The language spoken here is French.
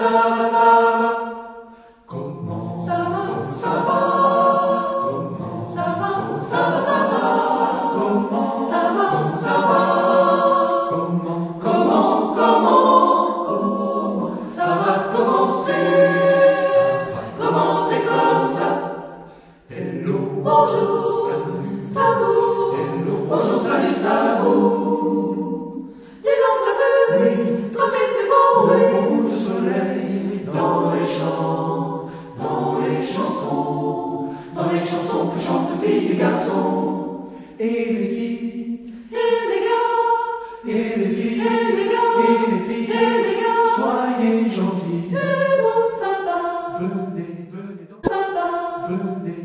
Comment ça va, ça va? Comment ça va, ça va? Comment ça va, ça va? Comment ça va commencer comme ça. Hello, Bonjour, salut, Sabou. hello, Bonjour, salut, Sabou. Dis donc, t'as vu, oui, comme il fait beau, oui. beaucoup de soleil Dans les chants, dans les chansons que chantent filles et garçons. et les filles, Et les gars, et les filles, et les gars, et les filles, et les gars. soyez gentils, Et vous, ça va, venez, venez donc, ça va. venez.